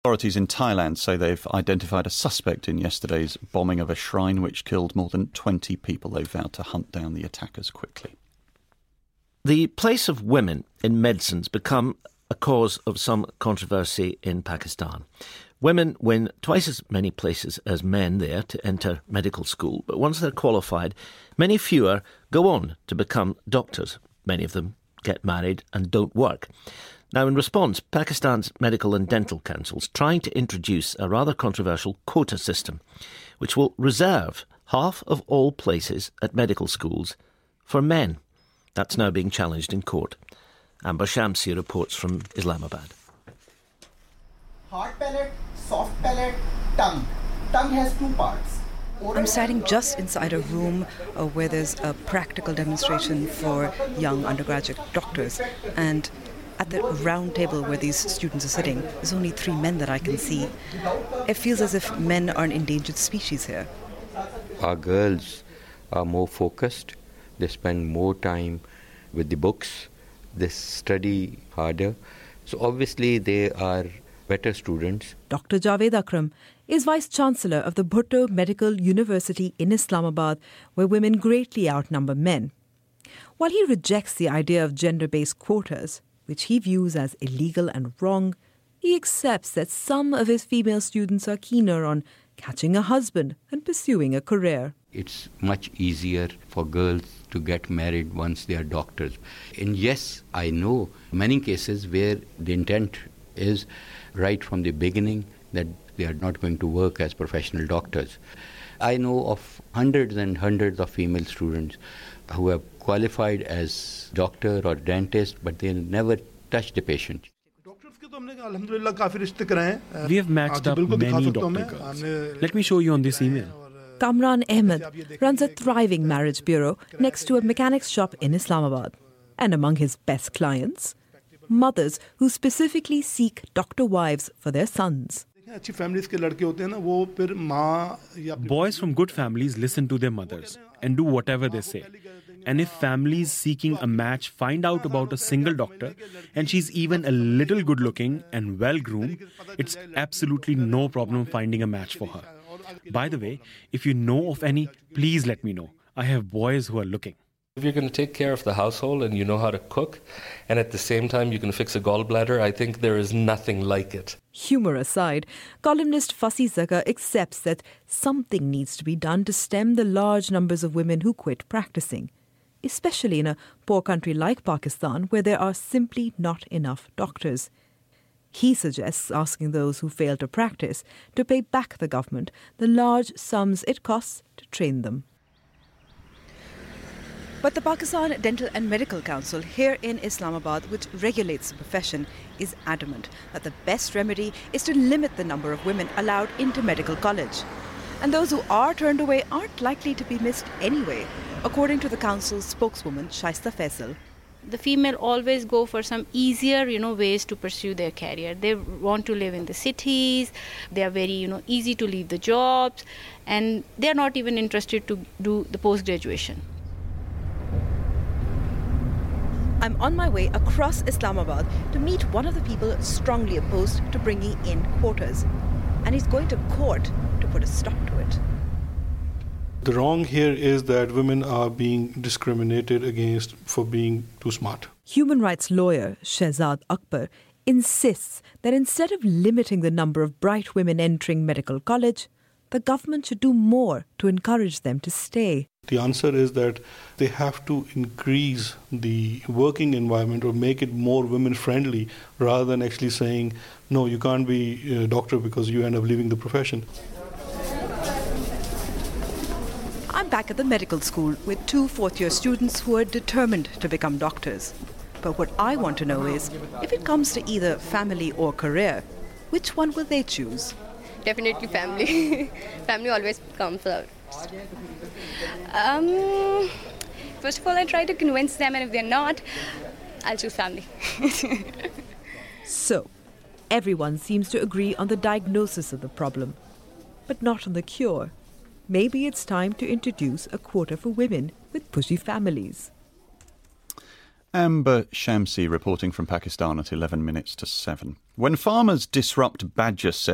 Authorities in Thailand say they've identified a suspect in yesterday's bombing of a shrine which killed more than 20 people. They've vowed to hunt down the attackers quickly. The place of women in medicine's become a cause of some controversy in Pakistan. Women win twice as many places as men there to enter medical school, but once they're qualified, many fewer go on to become doctors. Many of them get married and don't work. Now, in response, Pakistan's Medical and Dental Council's trying to introduce a rather controversial quota system, which will reserve half of all places at medical schools for men. That's now being challenged in court. Amber Shamsi reports from Islamabad. Hard palate, soft palate, tongue. Tongue has two parts. I'm standing just inside a room where there's a practical demonstration for young undergraduate doctors. And at the round table where these students are sitting, there's only 3 men that I can see. It feels as if men are an endangered species here. Our girls are more focused. They spend more time with the books. They study harder. So obviously they are better students. Dr. Javed Akram is Vice-Chancellor of the Bhutto Medical University in Islamabad, where women greatly outnumber men. While he rejects the idea of gender-based quotas, which he views as illegal and wrong, he accepts that some of his female students are keener on catching a husband and pursuing a career. It's much easier for girls to get married once they are doctors. And yes, I know many cases where the intent is right from the beginning that they are not going to work as professional doctors. I know of hundreds and hundreds of female students who have qualified as doctor or dentist, but they never touch the patient. We have matched up many doctor girls. Let me show you on this email. Kamran Ahmed runs a thriving marriage bureau next to a mechanics shop in Islamabad. And among his best clients, mothers who specifically seek doctor wives for their sons. Boys from good families listen to their mothers and do whatever they say. And if families seeking a match find out about a single doctor and she's even a little good looking and well groomed, it's absolutely no problem finding a match for her. By the way, if you know of any, please let me know. I have boys who are looking. If you're going to take care of the household and you know how to cook, and at the same time you can fix a gallbladder, I think there is nothing like it. Humour aside, columnist Fasi Zaka accepts that something needs to be done to stem the large numbers of women who quit practicing, especially in a poor country like Pakistan where there are simply not enough doctors. He suggests asking those who fail to practice to pay back the government the large sums it costs to train them. But the Pakistan Dental and Medical Council here in Islamabad, which regulates the profession, is adamant that the best remedy is to limit the number of women allowed into medical college. And those who are turned away aren't likely to be missed anyway, according to the council's spokeswoman, Shaista Faisal. The female always go for some easier, ways to pursue their career. They want to live in the cities. They are very, easy to leave the jobs, and they are not even interested to do the post-graduation. I'm on my way across Islamabad to meet one of the people strongly opposed to bringing in quotas. And he's going to court to put a stop to it. The wrong here is that women are being discriminated against for being too smart. Human rights lawyer Shehzad Akbar insists that instead of limiting the number of bright women entering medical college, the government should do more to encourage them to stay. The answer is that they have to increase the working environment or make it more women-friendly rather than actually saying, no, you can't be a doctor because you end up leaving the profession. I'm back at the medical school with 2 fourth-year students who are determined to become doctors. But what I want to know is, if it comes to either family or career, which one will they choose? Definitely family. Family always comes out. First of all, I try to convince them, and if they're not, I'll choose family. So, everyone seems to agree on the diagnosis of the problem, but not on the cure. Maybe it's time to introduce a quota for women with pushy families. Amber Shamsi reporting from Pakistan at 11 minutes to 7. When farmers disrupt badger